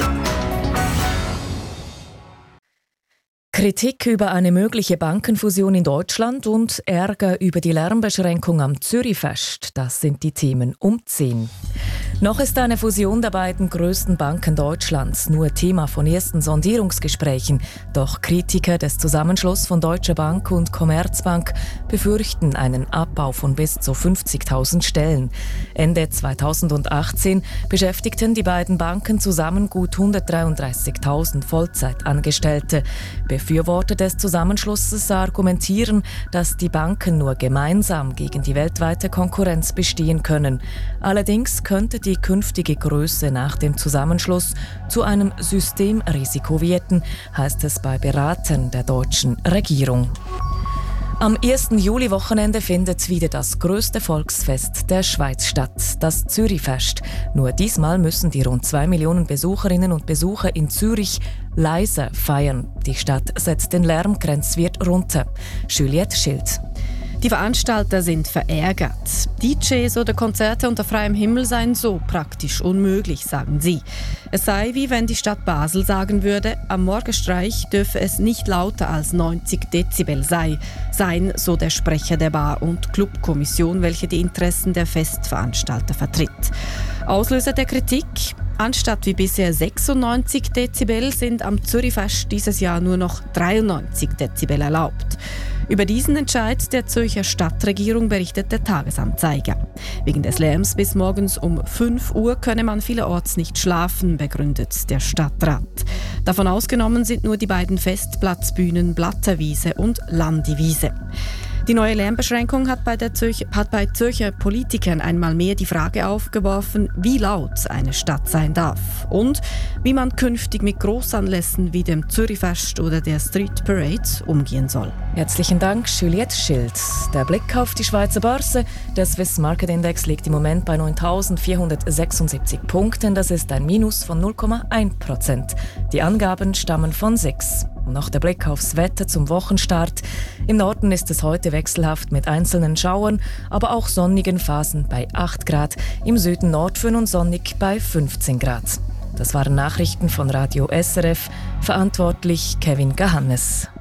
Kritik über eine mögliche Bankenfusion in Deutschland und Ärger über die Lärmbeschränkung am Zürichfest. Das sind die Themen um 10. Noch ist eine Fusion der beiden grössten Banken Deutschlands nur Thema von ersten Sondierungsgesprächen. Doch Kritiker des Zusammenschlusses von Deutsche Bank und Commerzbank befürchten einen Abbau von bis zu 50.000 Stellen. Ende 2018 beschäftigten die beiden Banken zusammen gut 133.000 Vollzeitangestellte. Befürworter des Zusammenschlusses argumentieren, dass die Banken nur gemeinsam gegen die weltweite Konkurrenz bestehen können. Allerdings könnte die künftige Größe nach dem Zusammenschluss zu einem Systemrisiko werden, heißt es bei Beratern der deutschen Regierung. Am 1. Juli-Wochenende findet wieder das grösste Volksfest der Schweiz statt, das Zürichfest. Nur diesmal müssen die rund 2 Millionen Besucherinnen und Besucher in Zürich leiser feiern. Die Stadt setzt den Lärmgrenzwert runter. Juliette Schild. Die Veranstalter sind verärgert. DJs oder Konzerte unter freiem Himmel seien so praktisch unmöglich, sagen sie. Es sei wie wenn die Stadt Basel sagen würde, am Morgenstreich dürfe es nicht lauter als 90 Dezibel sein, so der Sprecher der Bar- und Clubkommission, welche die Interessen der Festveranstalter vertritt. Auslöser der Kritik? Anstatt wie bisher 96 Dezibel sind am Zürichfest dieses Jahr nur noch 93 Dezibel erlaubt. Über diesen Entscheid der Zürcher Stadtregierung berichtet der Tagesanzeiger. Wegen des Lärms bis morgens um 5 Uhr könne man vielerorts nicht schlafen, begründet der Stadtrat. Davon ausgenommen sind nur die beiden Festplatzbühnen Blatterwiese und Landiwiese. Die neue Lärmbeschränkung hat bei Zürcher Politikern einmal mehr die Frage aufgeworfen, wie laut eine Stadt sein darf und wie man künftig mit Grossanlässen wie dem Zürichfest oder der Street Parade umgehen soll. Herzlichen Dank, Juliette Schild. Der Blick auf die Schweizer Börse. Der Swiss Market Index liegt im Moment bei 9.476 Punkten. Das ist ein Minus von 0,1%. Die Angaben stammen von 6. Und noch der Blick aufs Wetter zum Wochenstart. Im Norden ist es heute wechselhaft mit einzelnen Schauern, aber auch sonnigen Phasen bei 8 Grad. Im Süden nordföhn und sonnig bei 15 Grad. Das waren Nachrichten von Radio SRF. Verantwortlich Kevin Gahannes.